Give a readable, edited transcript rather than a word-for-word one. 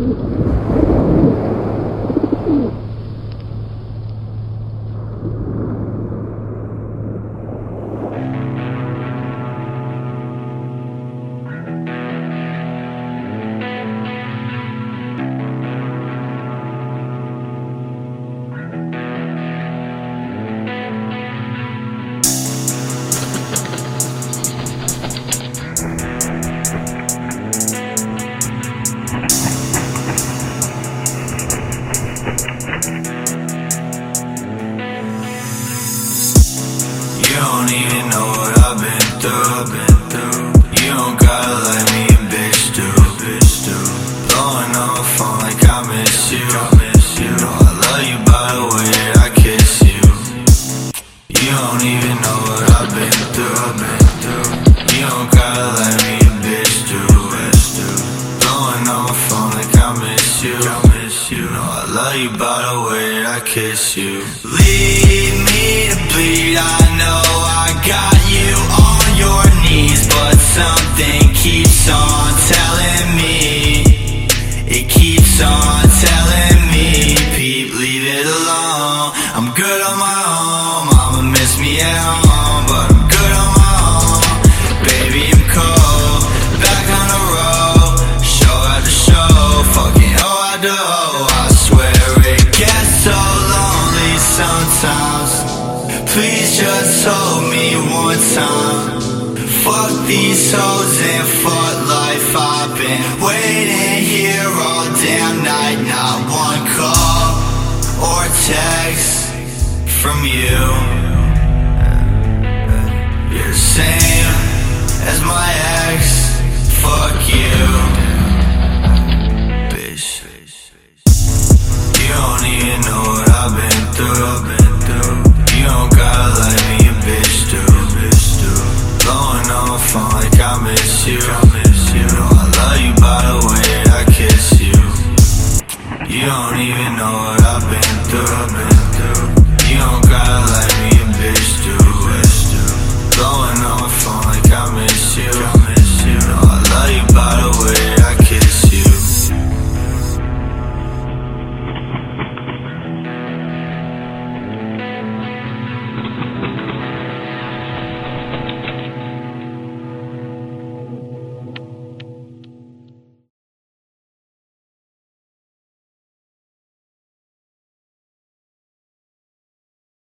You don't even know what I've been through. You don't gotta let me a bitch do. Blowing on my phone like I miss you. Know I love you by the way that I kiss you. You don't even know what I've been through. You don't gotta let me a bitch do. Blowing on my phone like I miss you. Know I love you by the way that I kiss you. Leave me to bleed, I know I got you on your knees, but something keeps on telling me, it keeps on telling me, Pete, leave it alone. I'm good on my own, mama miss me at home, but I'm good on my own. Baby, I'm cold, back on the road, show after show, fucking oh I do. I swear it gets so lonely sometimes. Please just hold me one time. Fuck these hoes and fuck life. I've been waiting here all damn night. Not one call or text from you. You're the same as my ex. Fuck you.